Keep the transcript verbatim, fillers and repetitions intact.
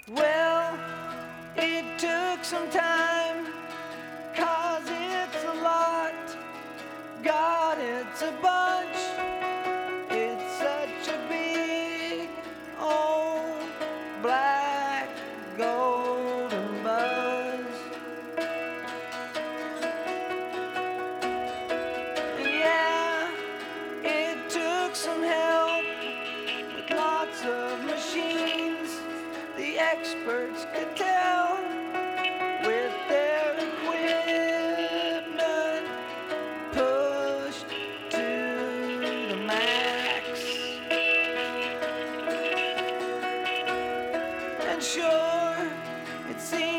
Well, it took some time, cause it's a lot. God, it's a bunch. It's such a big old black golden buzz. And yeah, it took some help with lots of machines. The experts could tell with their equipment pushed to the max. And sure, it seems